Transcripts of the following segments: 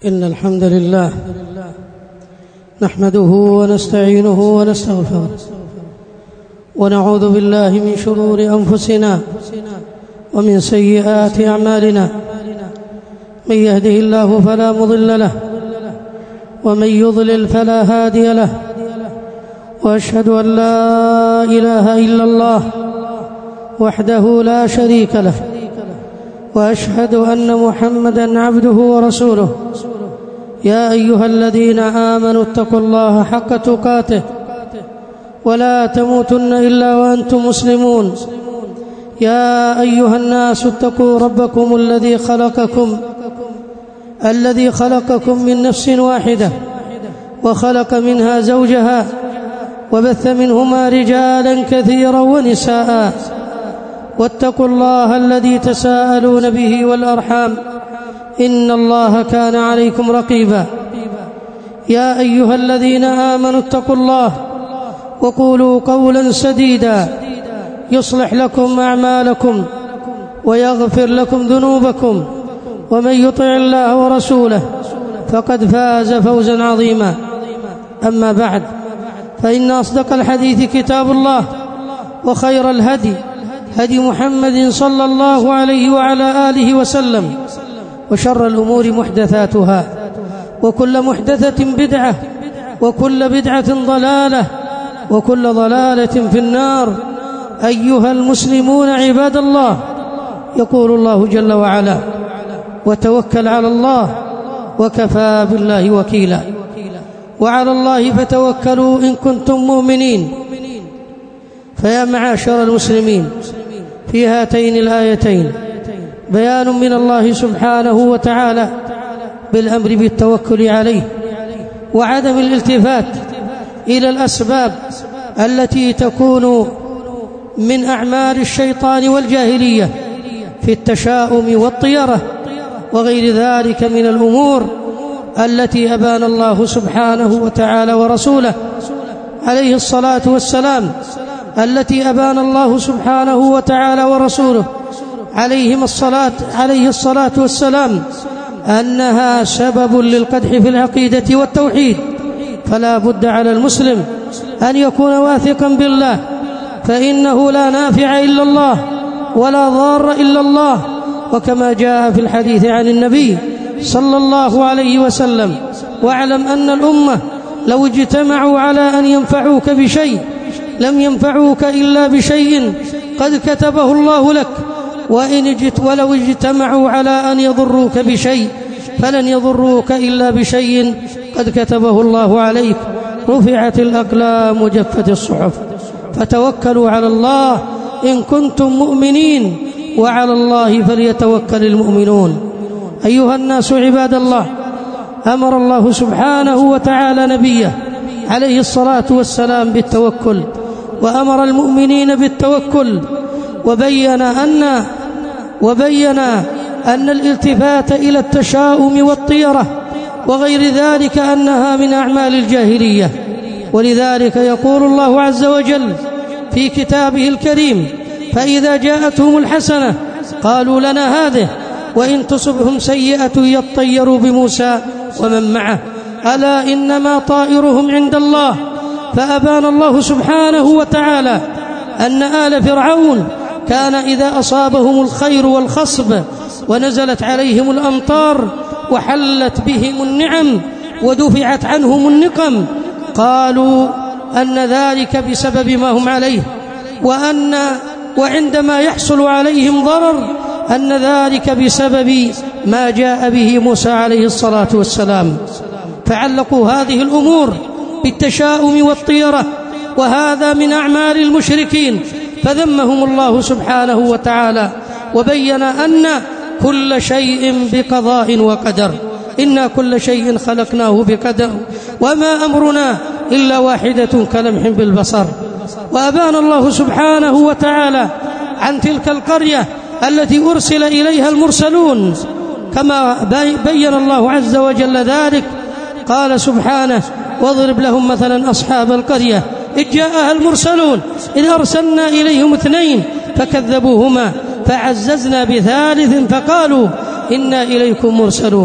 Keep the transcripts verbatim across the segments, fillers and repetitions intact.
إن الحمد لله نحمده ونستعينه ونستغفره ونعوذ بالله من شرور أنفسنا ومن سيئات أعمالنا. من يهده الله فلا مضل له ومن يضلل فلا هادي له، وأشهد أن لا إله إلا الله وحده لا شريك له، وأشهد أن محمدًا عبده ورسوله. يا أيها الذين آمنوا اتقوا الله حق تقاته ولا تموتن إلا وأنتم مسلمون. يا أيها الناس اتقوا ربكم الذي خلقكم الذي خلقكم من نفس واحدة وخلق منها زوجها وبث منهما رجالا كثيرا ونساء، واتقوا الله الذي تساءلون به والأرحام إن الله كان عليكم رقيبا. يا أيها الذين آمنوا اتقوا الله وقولوا قولا سديدا يصلح لكم أعمالكم ويغفر لكم ذنوبكم، ومن يطع الله ورسوله فقد فاز فوزا عظيما. أما بعد، فإن أصدق الحديث كتاب الله، وخير الهدي هدي محمد صلى الله عليه وعلى آله وسلم، وشر الأمور محدثاتها، وكل محدثة بدعة، وكل بدعة ضلالة، وكل ضلالة في النار. أيها المسلمون عباد الله، يقول الله جل وعلا: وتوكل على الله وكفى بالله وكيلا. وعلى الله فتوكلوا إن كنتم مؤمنين. فيا معاشر المسلمين، في هاتين الآيتين بيان من الله سبحانه وتعالى بالأمر بالتوكل عليه، وعدم الالتفات إلى الأسباب التي تكون من أعمال الشيطان والجاهلية في التشاؤم والطيرة وغير ذلك من الأمور التي أبان الله سبحانه وتعالى ورسوله عليه الصلاة والسلام التي أبان الله سبحانه وتعالى ورسوله عليهم الصلاة عليه الصلاة والسلام أنها سبب للقدح في العقيدة والتوحيد. فلا بد على المسلم أن يكون واثقا بالله، فإنه لا نافع إلا الله ولا ضار إلا الله، وكما جاء في الحديث عن النبي صلى الله عليه وسلم: واعلم أن الأمة لو اجتمعوا على أن ينفعوك بشيء لم ينفعوك إلا بشيء قد كتبه الله لك، وإن اجت ولو اجتمعوا على أن يضروك بشيء فلن يضروك إلا بشيء قد كتبه الله عليك. رفعت الأقلام وجفت الصحف. فتوكلوا على الله إن كنتم مؤمنين، وعلى الله فليتوكل المؤمنون. أيها الناس عباد الله، أمر الله سبحانه وتعالى نبيه عليه الصلاة والسلام بالتوكل، وأمر المؤمنين بالتوكل، وبين أن وبين أن الالتفات إلى التشاؤم والطيرة وغير ذلك أنها من أعمال الجاهلية. ولذلك يقول الله عز وجل في كتابه الكريم: فإذا جاءتهم الحسنة قالوا لنا هذه، وإن تصبهم سيئة يطيروا بموسى ومن معه، ألا إنما طائرهم عند الله. فأبان الله سبحانه وتعالى أن آل فرعون كان إذا أصابهم الخير والخصب ونزلت عليهم الأمطار وحلت بهم النعم ودفعت عنهم النقم قالوا أن ذلك بسبب ما هم عليه، وأن وعندما يحصل عليهم ضرر أن ذلك بسبب ما جاء به موسى عليه الصلاة والسلام. فعلقوا هذه الأمور بالتشاؤم والطيرة، وهذا من أعمال المشركين، فذمهم الله سبحانه وتعالى وبين أن كل شيء بقضاء وقدر. إنا كل شيء خلقناه بقدر وما أمرنا إلا واحدة كلمح بالبصر. وأبان الله سبحانه وتعالى عن تلك القرية التي أرسل إليها المرسلون، كما بين الله عز وجل ذلك. قال سبحانه: واضرب لهم مثلا أصحاب القرية إذ جاءها المرسلون إذ أرسلنا إليهم اثنين فكذبوهما فعززنا بثالث فقالوا إنا إليكم مرسلون.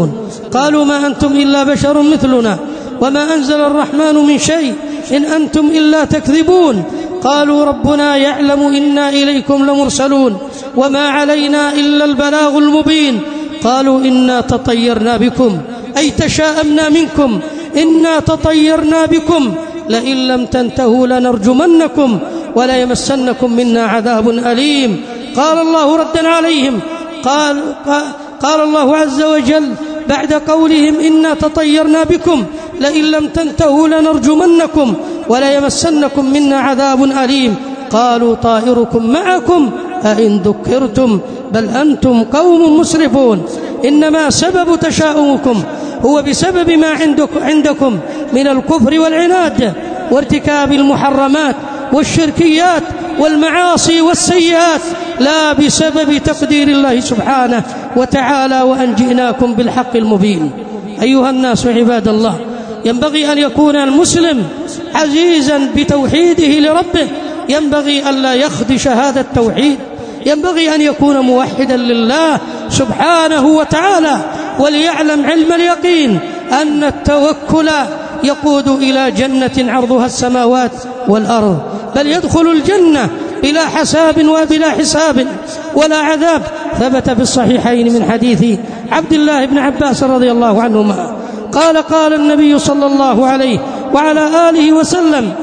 قالوا ما أنتم إلا بشر مثلنا وما أنزل الرحمن من شيء إن أنتم إلا تكذبون. قالوا ربنا يعلم إنا إليكم لمرسلون وما علينا إلا البلاغ المبين. قالوا إنا تطيرنا بكم أي تشاءمنا منكم إنا تطيرنا بكم لئن لم تنتهوا لنرجمنكم وليمسنكم منا عذاب أليم. قال الله ردا عليهم قال, قال الله عز وجل بعد قولهم إنا تطيرنا بكم لئن لم تنتهوا لنرجمنكم وليمسنكم منا عذاب أليم. قالوا طائركم معكم أئن ذكرتم بل أنتم قوم مسرفون. إنما سبب تشاؤمكم هو بسبب ما عندكم من الكفر والعناد وارتكاب المحرمات والشركيات والمعاصي والسيئات لا بسبب تقدير الله سبحانه وتعالى وأن جئناكم بالحق المبين. أيها الناس عباد الله، ينبغي أن يكون المسلم عزيزا بتوحيده لربه، ينبغي أن لا يخدش هذا التوحيد، ينبغي أن يكون موحدا لله سبحانه وتعالى، وليعلم علم اليقين أن التوكل يقود إلى جنة عرضها السماوات والأرض، بل يدخل الجنة بلا حساب وبلا حساب ولا عذاب. ثبت في الصحيحين من حديث عبد الله بن عباس رضي الله عنهما قال قال النبي صلى الله عليه وعلى آله وسلم: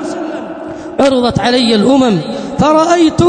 عرضت علي الأمم فرأيت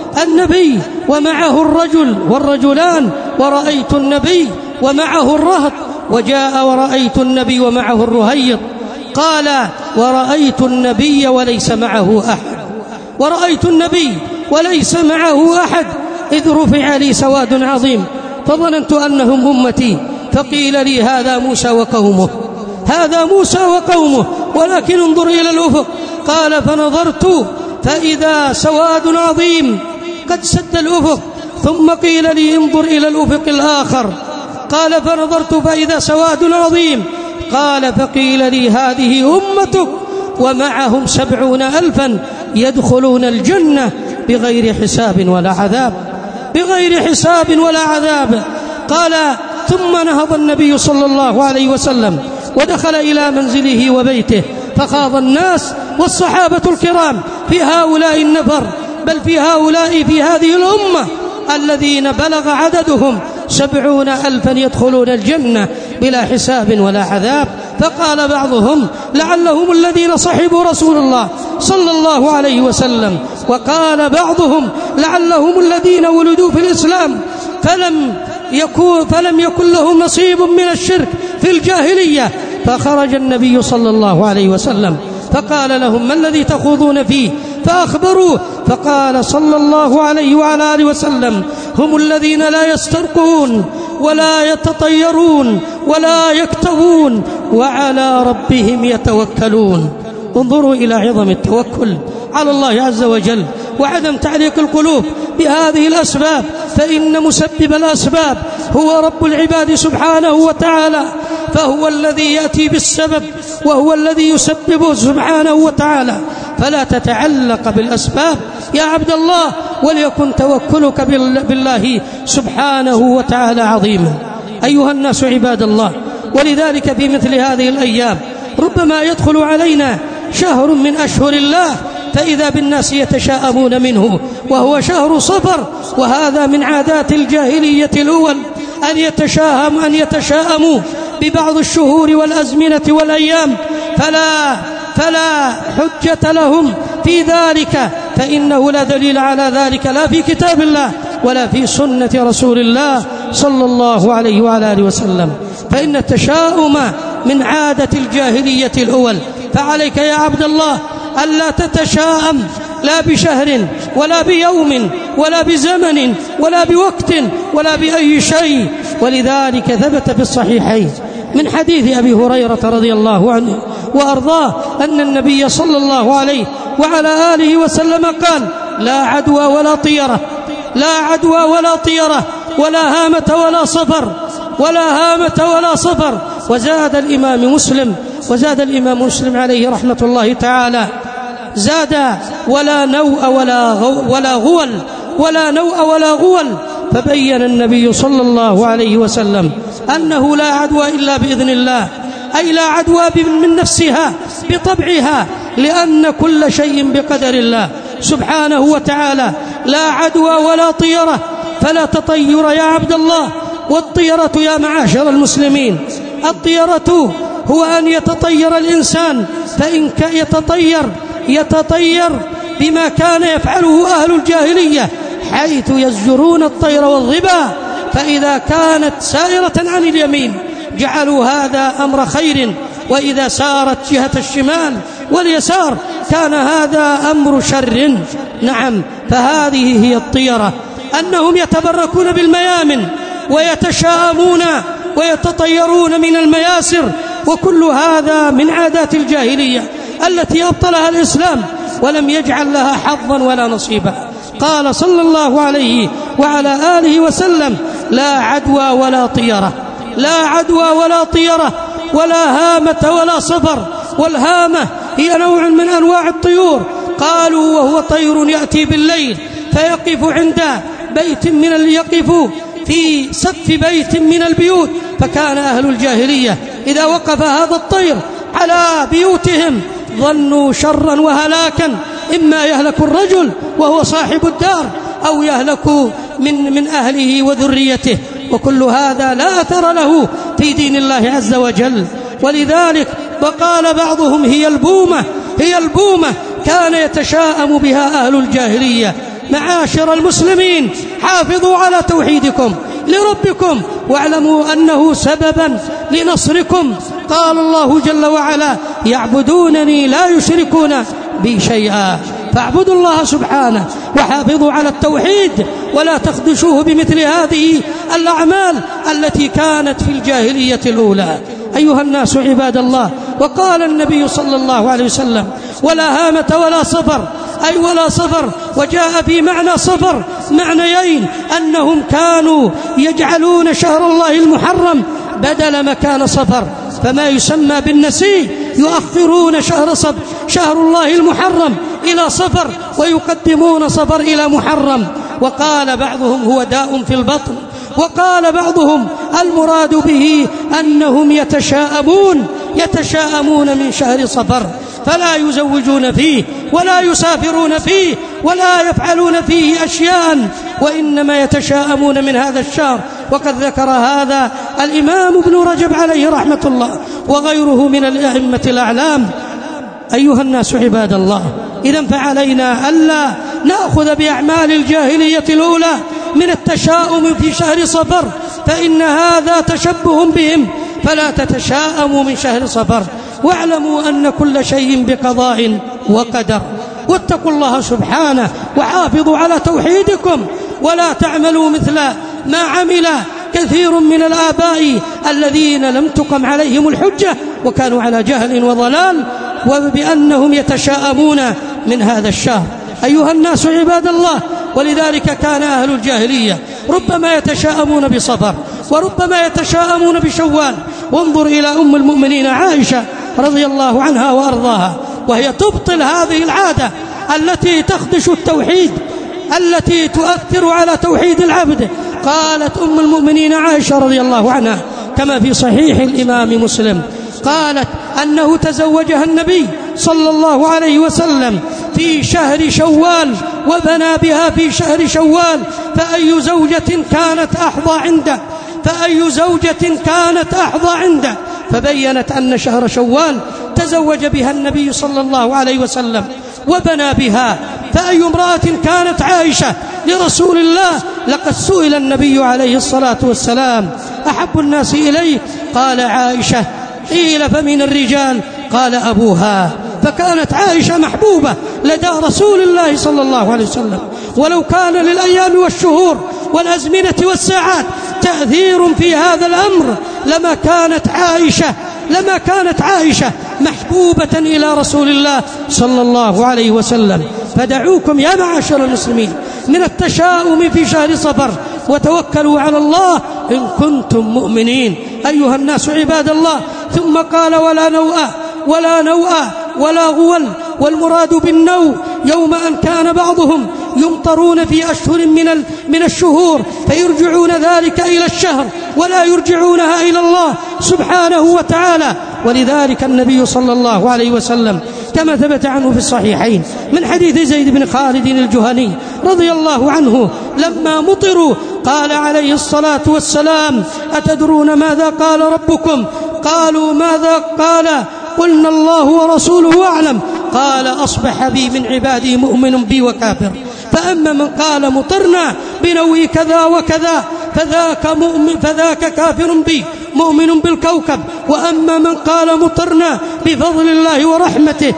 النبي ومعه الرجل والرجلان، ورأيت النبي ومعه الرهط، وجاء ورأيت النبي ومعه الرهيط. قال: ورأيت النبي وليس معه أحد، ورأيت النبي وليس معه أحد، إذ رفع لي سواد عظيم فظننت أنهم أمتي، فقيل لي: هذا موسى وقومه، هذا موسى وقومه، ولكن انظر إلى الأفق. قال: فنظرت فإذا سواد عظيم قد سد الأفق، ثم قيل لي: انظر إلى الأفق الآخر. قال: فنظرت فإذا سواد عظيم. قال: فقيل لي: هذه أمتك ومعهم سبعون ألفا يدخلون الجنة بغير حساب ولا عذاب، بغير حساب ولا عذاب. قال: ثم نهض النبي صلى الله عليه وسلم ودخل إلى منزله وبيته، فخاض الناس والصحابة الكرام في هؤلاء النفر، بل في هؤلاء في هذه الأمة الذين بلغ عددهم سبعون ألفا يدخلون الجنة بلا حساب ولا عذاب. فقال بعضهم: لعلهم الذين صحبوا رسول الله صلى الله عليه وسلم، وقال بعضهم: لعلهم الذين ولدوا في الإسلام فلم يكون, فلم يكن لهم نصيب من الشرك في الجاهلية. فخرج النبي صلى الله عليه وسلم فقال لهم: ما الذي تخوضون فيه؟ فأخبروه، فقال صلى الله عليه وعلى آله وسلم: هم الذين لا يسترقون ولا يتطيرون ولا يكتوون وعلى ربهم يتوكلون. انظروا إلى عظم التوكل على الله عز وجل وعدم تعليق القلوب بهذه الأسباب، فإن مسبب الأسباب هو رب العباد سبحانه وتعالى، فهو الذي يأتي بالسبب وهو الذي يسببه سبحانه وتعالى. فلا تتعلق بالأسباب يا عبد الله، وليكن توكلك بالله سبحانه وتعالى عظيما. أيها الناس عباد الله، ولذلك في مثل هذه الأيام ربما يدخل علينا شهر من أشهر الله فإذا بالناس يتشاءمون منه، وهو شهر صفر، وهذا من عادات الجاهلية الأول أن يتشاهم أن يتشاءموا ببعض الشهور والأزمنة والأيام، فلا فلا حجة لهم في ذلك، فإنه لا دليل على ذلك لا في كتاب الله ولا في سنة رسول الله صلى الله عليه وعلى آله وسلم. فإن التشاؤم من عادة الجاهلية الأول، فعليك يا عبد الله ألا تتشاءم لا بشهر ولا بيوم ولا بزمن ولا بوقت ولا بأي شيء. ولذلك ثبت في الصحيحين من حديث أبي هريرة رضي الله عنه وأرضاه أن النبي صلى الله عليه وعلى آله وسلم قال: لا عدوى ولا طيرة، لا عدوى ولا طيرة ولا هامة ولا صفر، ولا هامة ولا صفر. وزاد الإمام مسلم وزاد الإمام مسلم عليه رحمة الله تعالى، زاد: ولا نوء ولا غو ولا غول ولا نوء ولا غول فبين النبي صلى الله عليه وسلم أنه لا عدوى إلا بإذن الله، أي لا عدوى من نفسها بطبعها، لأن كل شيء بقدر الله سبحانه وتعالى. لا عدوى ولا طيرة، فلا تطير يا عبد الله. والطيرة يا معاشر المسلمين، الطيرة هو أن يتطير الإنسان، فإن يتطير يتطير بما كان يفعله أهل الجاهلية، حيث يزجرون الطير والظبا، فإذا كانت سائرة عن اليمين جعلوا هذا أمر خير، وإذا سارت جهة الشمال واليسار كان هذا أمر شر. نعم، فهذه هي الطيرة، أنهم يتبركون بالميامن ويتشاءمون ويتطيرون من المياسر، وكل هذا من عادات الجاهلية التي أبطلها الإسلام ولم يجعل لها حظا ولا نصيبا. قال صلى الله عليه وعلى آله وسلم: لا عدوى ولا طيرة، لا عدوى ولا طيرة ولا هامة ولا صفر. والهامة هي نوع من أنواع الطيور، قالوا وهو طير يأتي بالليل فيقف عند بيت من يقف في سقف بيت من البيوت، فكان أهل الجاهلية إذا وقف هذا الطير على بيوتهم ظنوا شرا وهلاكا، إما يهلك الرجل وهو صاحب الدار أو يهلك من, من أهله وذريته، وكل هذا لا أثر له في دين الله عز وجل. ولذلك وقال بعضهم: هي البومة، هي البومة كان يتشاءم بها أهل الجاهلية. معاشر المسلمين، حافظوا على توحيدكم لربكم، واعلموا أنه سببا لنصركم. قال الله جل وعلا: يعبدونني لا يشركون بي شيئا. فاعبدوا الله سبحانه وحافظوا على التوحيد، ولا تخدشوه بمثل هذه الأعمال التي كانت في الجاهلية الأولى. أيها الناس عباد الله، وقال النبي صلى الله عليه وسلم: ولا هامة ولا صفر، أي ولا صفر، وجاء في معنى صفر معنيين: أنهم كانوا يجعلون شهر الله المحرم بدل مكان صفر، فما يسمى بالنسي يؤخرون شهر صفر شهر الله المحرم إلى صفر، ويقدمون صفر إلى محرم. وقال بعضهم: هو داء في البطن، وقال بعضهم: المراد به أنهم يتشاءمون يتشاءمون من شهر صفر، فلا يزوجون فيه ولا يسافرون فيه ولا يفعلون فيه أشياء، وإنما يتشاءمون من هذا الشهر. وقد ذكر هذا الإمام ابن رجب عليه رحمة الله وغيره من الأئمة الأعلام. أيها الناس عباد الله، إذن فعلينا ألا نأخذ بأعمال الجاهلية الأولى من التشاؤم في شهر صفر، فإن هذا تشبه بهم، فلا تتشاءموا من شهر صفر، واعلموا أن كل شيء بقضاء وقدر. واتقوا الله سبحانه وحافظوا على توحيدكم، ولا تعملوا مثل ما عمل كثير من الآباء الذين لم تقم عليهم الحجة وكانوا على جهل وضلال، وبأنهم يتشاءمون من هذا الشهر. أيها الناس عباد الله، ولذلك كان أهل الجاهلية ربما يتشاءمون بصفر وربما يتشاءمون بشوال. وانظر إلى أم المؤمنين عائشة رضي الله عنها وأرضاها، وهي تبطل هذه العادة التي تخدش التوحيد، التي تؤثر على توحيد العبد. قالت أم المؤمنين عائشة رضي الله عنها كما في صحيح الإمام مسلم، قالت أنه تزوجها النبي صلى الله عليه وسلم في شهر شوال وبنى بها في شهر شوال، فأي زوجة كانت أحظى عنده فأي زوجة كانت أحظى عنده فبينت أن شهر شوال تزوج بها النبي صلى الله عليه وسلم وبنى بها. فأي امرأة كانت عائشة لرسول الله؟ لقد سئل النبي عليه الصلاة والسلام: أحب الناس إليك؟ قال: عائشة. قيل: فمن الرجال؟ قال: أبوها. فكانت عائشة محبوبة لدى رسول الله صلى الله عليه وسلم. ولو كان للأيام والشهور والأزمنة والساعات تأثير في هذا الأمر لما كانت عائشة لما كانت عائشة محبوبة إلى رسول الله صلى الله عليه وسلم. فدعوكم يا معاشر المسلمين من التشاؤم في شهر صفر، وتوكلوا على الله إن كنتم مؤمنين. أيها الناس عباد الله، ثم قال: ولا نوء ولا نوء ولا غول. والمراد بالنوء يوم أن كان بعضهم يمطرون في أشهر من من الشهور فيرجعون ذلك إلى الشهر ولا يرجعونها إلى الله سبحانه وتعالى. ولذلك النبي صلى الله عليه وسلم كما ثبت عنه في الصحيحين من حديث زيد بن خالد الجهني رضي الله عنه لما مطروا قال عليه الصلاة والسلام: أتدرون ماذا قال ربكم؟ قالوا: ماذا قال؟ قلنا: الله ورسوله أعلم. قال: أصبح بي من عبادي مؤمن بي وكافر، فأما من قال مطرنا بنوي كذا وكذا فذاك, مؤمن فذاك كافر بي مؤمن بالكوكب، وأما من قال مطرنا بفضل الله ورحمته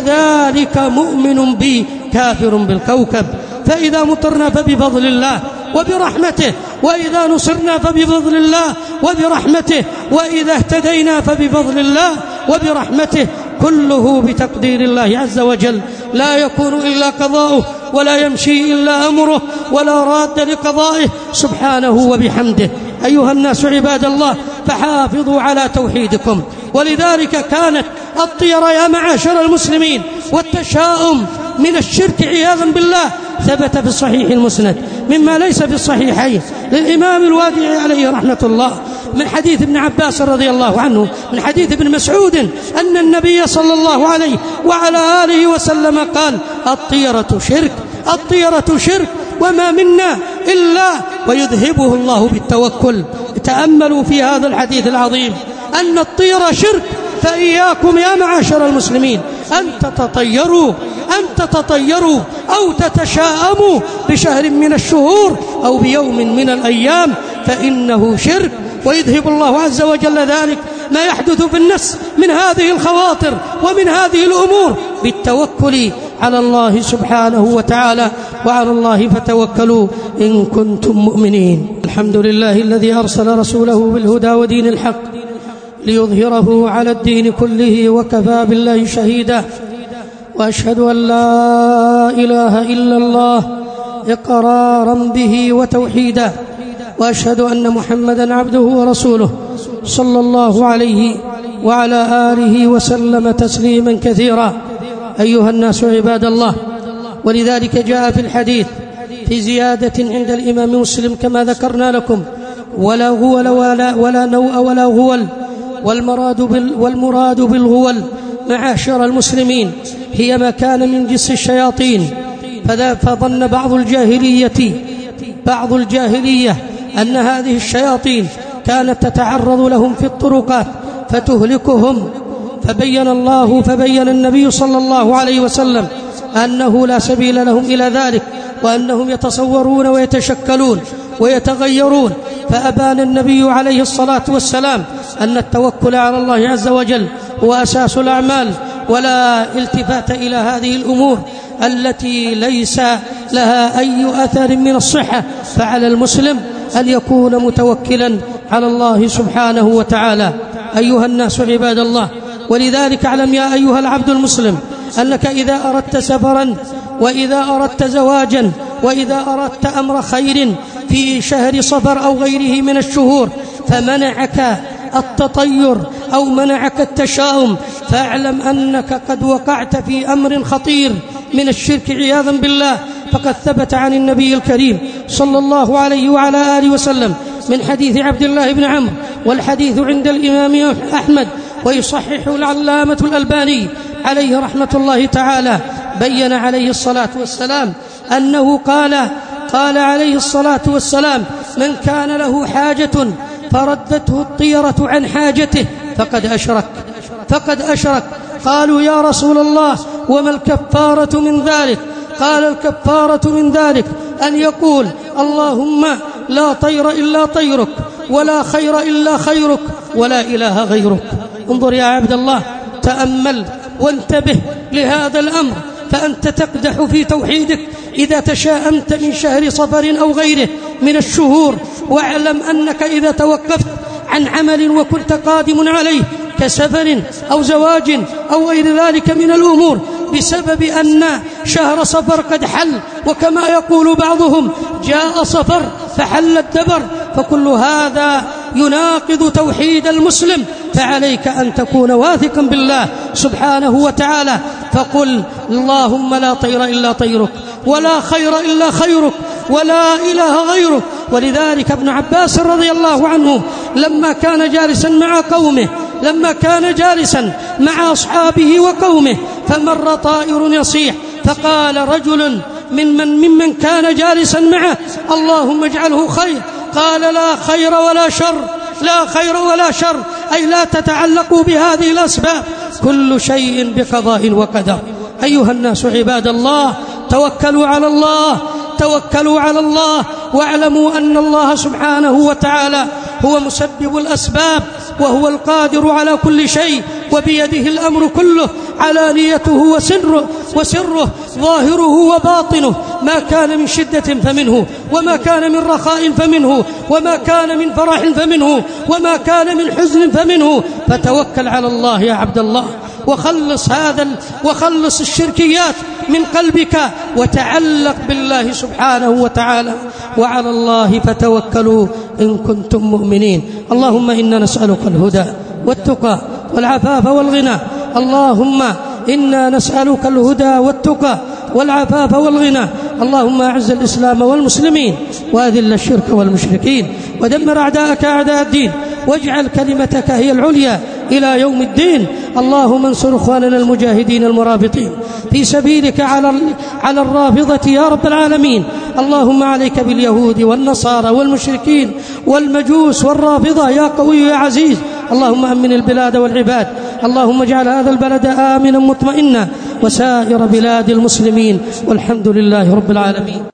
فذلك مؤمن بي كافر بالكوكب. فإذا مطرنا فبفضل الله وبرحمته، وإذا نصرنا فبفضل الله وبرحمته، وإذا اهتدينا فبفضل الله وبرحمته، كله بتقدير الله عز وجل، لا يكون إلا قضاؤه ولا يمشي إلا أمره ولا راد لقضائه سبحانه وبحمده. أيها الناس عباد الله، فحافظوا على توحيدكم. ولذلك كانت الطيرة يا معاشر المسلمين والتشاؤم من الشرك عياذا بالله ثبت في الصحيح المسند مما ليس في الصحيحين للإمام الوادعي عليه رحمة الله من حديث ابن عباس رضي الله عنه من حديث ابن مسعود أن النبي صلى الله عليه وعلى آله وسلم قال: الطيرة شرك، الطيرة شرك، وما منا إلا ويذهبه الله بالتوكل. تأملوا في هذا الحديث العظيم أن الطيرة شرك، فإياكم يا معاشر المسلمين أن تتطيروا أن تتطيروا أو تتشاءموا بشهر من الشهور أو بيوم من الأيام، فإنه شرك، ويذهب الله عز وجل ذلك ما يحدث في النفس من هذه الخواطر ومن هذه الأمور بالتوكل على الله سبحانه وتعالى. وعلى الله فتوكلوا إن كنتم مؤمنين. الحمد لله الذي أرسل رسوله بالهدى ودين الحق ليظهره على الدين كله وكفى بالله شهيدا. وأشهد أن لا إله إلا الله إقرارا به وتوحيدا، وأشهد أن محمدا عبده ورسوله صلى الله عليه وعلى آله وسلم تسليما كثيرا. أيها الناس عباد الله، ولذلك جاء في الحديث في زيادة عند الإمام مسلم كما ذكرنا لكم: ولا غول ولا, ولا نوء ولا غول، والمراد, بال والمراد بالغول معاشر المسلمين هي ما كان من جنس الشياطين. فظن بعض الجاهلية بعض الجاهلية أن هذه الشياطين كانت تتعرض لهم في الطرقات فتهلكهم، فبين الله فبين النبي صلى الله عليه وسلم أنه لا سبيل لهم إلى ذلك، وأنهم يتصورون ويتشكلون ويتغيرون. فأبان النبي عليه الصلاة والسلام أن التوكل على الله عز وجل هو أساس الأعمال، ولا التفات إلى هذه الأمور التي ليس لها أي أثر من الصحة. فعلى المسلم أن يكون متوكلا على الله سبحانه وتعالى. أيها الناس عباد الله، ولذلك اعلم يا أيها العبد المسلم أنك إذا أردت سفرا، وإذا أردت زواجا، وإذا أردت أمر خير في شهر صفر أو غيره من الشهور فمنعك التطير أو منعك التشاؤم، فاعلم أنك قد وقعت في أمر خطير من الشرك عياذا بالله. فقد ثبت عن النبي الكريم صلى الله عليه وعلى آله وسلم من حديث عبد الله بن عمرو، والحديث عند الإمام أحمد ويصحح العلامة الألباني عليه رحمة الله تعالى، بين عليه الصلاة والسلام أنه قال قال عليه الصلاة والسلام: من كان له حاجة فردته الطيرة عن حاجته فقد أشرك فقد أشرك قالوا: يا رسول الله وما الكفارة من ذلك؟ قال: الكفارة من ذلك أن يقول: اللهم لا طير إلا طيرك، ولا خير إلا خيرك، ولا إله غيرك. انظر يا عبد الله، تأمل وانتبه لهذا الأمر، فأنت تقدح في توحيدك إذا تشاءمت من شهر صفر أو غيره من الشهور. واعلم أنك إذا توقفت عن عمل وكنت قادم عليه كسفر أو زواج أو غير ذلك من الأمور بسبب أن شهر صفر قد حل، وكما يقول بعضهم جاء صفر فحل الدبر، فكل هذا يناقض توحيد المسلم. فعليك أن تكون واثقا بالله سبحانه وتعالى، فقل: اللهم لا طير إلا طيرك، ولا خير إلا خيرك ولا إله غيرك. ولذلك ابن عباس رضي الله عنه لما كان جالسا مع قومه لما كان جالسا مع أصحابه وقومه فمر طائر يصيح، فقال رجل ممن, ممن كان جالسا معه: اللهم اجعله خير. قال: لا خير ولا شر، لا خير ولا شر، أي لا تتعلقوا بهذه الأسباب، كل شيء بقضاء وقدر. أيها الناس عباد الله، توكلوا على الله، توكلوا على الله، واعلموا أن الله سبحانه وتعالى هو مسبب الأسباب، وهو القادر على كل شيء، وبيده الأمر كله، علانيته وسره وسره ظاهره وباطنه، ما كان من شدة فمنه، وما كان من رخاء فمنه، وما كان من فرح فمنه، وما كان من حزن فمنه. فتوكل على الله يا عبد الله، وخلص هذا وخلص الشركيات من قلبك، وتعلق بالله سبحانه وتعالى، وعلى الله فتوكلوا إن كنتم مؤمنين. اللهم إنا نسألك الهدى والتقى والعفاف والغنى، اللهم إنا نسألك الهدى والتقى والعفاف والغنى. اللهم أعز الإسلام والمسلمين، وأذل الشرك والمشركين، ودمر أعداءك أعداء الدين، واجعل كلمتك هي العليا إلى يوم الدين. اللهم انصر إخواننا المجاهدين المرابطين في سبيلك على على الرافضة يا رب العالمين. اللهم عليك باليهود والنصارى والمشركين والمجوس والرافضة يا قوي يا عزيز. اللهم أمن البلاد والعباد، اللهم اجعل هذا البلد آمنا مطمئنا، وسائر بلاد المسلمين، والحمد لله رب العالمين.